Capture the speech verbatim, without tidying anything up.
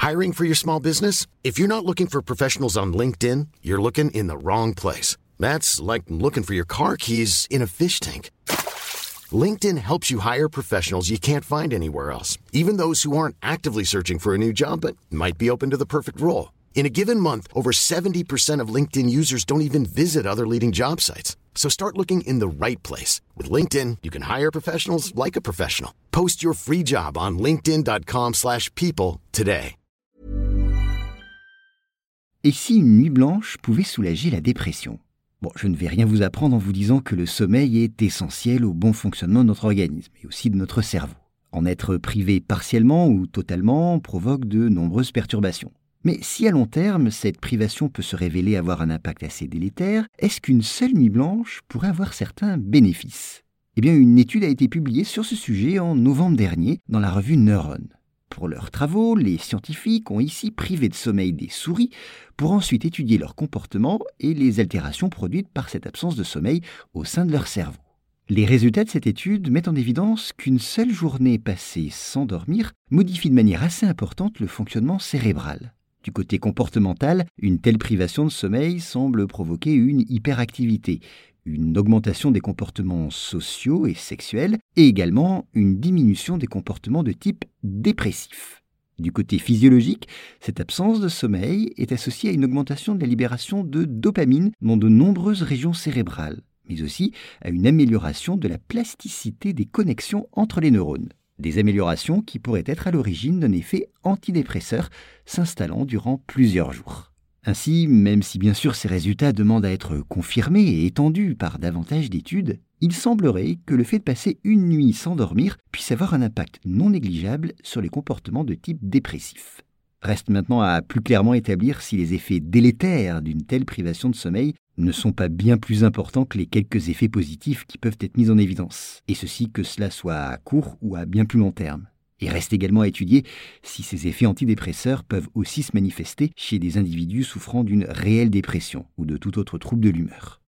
Hiring for your small business? If you're not looking for professionals on LinkedIn, you're looking in the wrong place. That's like looking for your car keys in a fish tank. LinkedIn helps you hire professionals you can't find anywhere else, even those who aren't actively searching for a new job but might be open to the perfect role. In a given month, over seventy percent of LinkedIn users don't even visit other leading job sites. So start looking in the right place. With LinkedIn, you can hire professionals like a professional. Post your free job on linkedin.com slash people today. Et si une nuit blanche pouvait soulager la dépression ? Bon, je ne vais rien vous apprendre en vous disant que le sommeil est essentiel au bon fonctionnement de notre organisme et aussi de notre cerveau. En être privé partiellement ou totalement provoque de nombreuses perturbations. Mais si à long terme, cette privation peut se révéler avoir un impact assez délétère, est-ce qu'une seule nuit blanche pourrait avoir certains bénéfices ? Eh bien, une étude a été publiée sur ce sujet en novembre dernier dans la revue Neuron. Pour leurs travaux, les scientifiques ont ici privé de sommeil des souris pour ensuite étudier leur comportement et les altérations produites par cette absence de sommeil au sein de leur cerveau. Les résultats de cette étude mettent en évidence qu'une seule journée passée sans dormir modifie de manière assez importante le fonctionnement cérébral. Du côté comportemental, une telle privation de sommeil semble provoquer une hyperactivité, une augmentation des comportements sociaux et sexuels, et également une diminution des comportements de type dépressif. Du côté physiologique, cette absence de sommeil est associée à une augmentation de la libération de dopamine dans de nombreuses régions cérébrales, mais aussi à une amélioration de la plasticité des connexions entre les neurones. Des améliorations qui pourraient être à l'origine d'un effet antidépresseur s'installant durant plusieurs jours. Ainsi, même si bien sûr ces résultats demandent à être confirmés et étendus par davantage d'études, il semblerait que le fait de passer une nuit sans dormir puisse avoir un impact non négligeable sur les comportements de type dépressif. Reste maintenant à plus clairement établir si les effets délétères d'une telle privation de sommeil ne sont pas bien plus importants que les quelques effets positifs qui peuvent être mis en évidence, et ceci que cela soit à court ou à bien plus long terme. Il reste également à étudier si ces effets antidépresseurs peuvent aussi se manifester chez des individus souffrant d'une réelle dépression ou de tout autre trouble de l'humeur.